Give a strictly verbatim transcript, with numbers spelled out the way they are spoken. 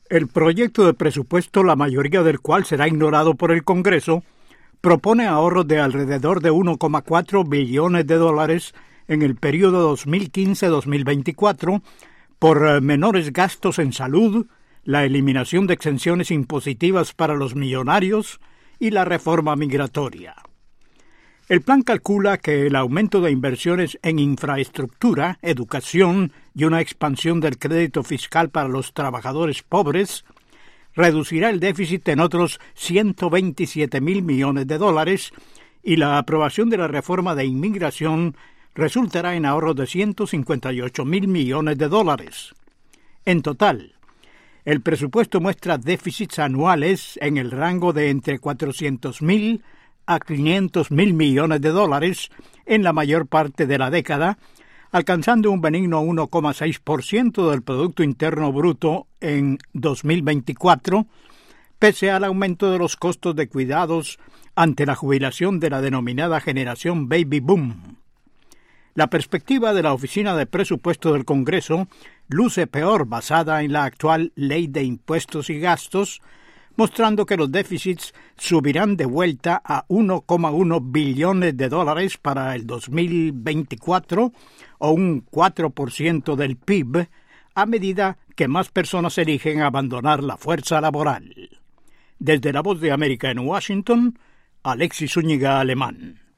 El proyecto de presupuesto, la mayoría del cual será ignorado por el Congreso, propone ahorros de alrededor de uno coma cuatro billones de dólares en el periodo dos mil quince a dos mil veinticuatro por menores gastos en salud, la eliminación de exenciones impositivas para los millonarios y la reforma migratoria. El plan calcula que el aumento de inversiones en infraestructura, educación y una expansión del crédito fiscal para los trabajadores pobres reducirá el déficit en otros ciento veintisiete mil millones de dólares y la aprobación de la reforma de inmigración resultará en ahorros de ciento cincuenta y ocho mil millones de dólares. En total, el presupuesto muestra déficits anuales en el rango de entre cuatrocientos mil a quinientos mil millones de dólares en la mayor parte de la década, alcanzando un benigno uno coma seis por ciento del Producto Interno Bruto en dos mil veinticuatro, pese al aumento de los costos de cuidados ante la jubilación de la denominada generación Baby Boom. La perspectiva de la Oficina de Presupuesto del Congreso luce peor basada en la actual Ley de Impuestos y Gastos, mostrando que los déficits subirán de vuelta a uno coma uno billones de dólares para el dos mil veinticuatro o un cuatro por ciento del P I B a medida que más personas eligen abandonar la fuerza laboral. Desde La Voz de América en Washington, Alexis Zúñiga Alemán.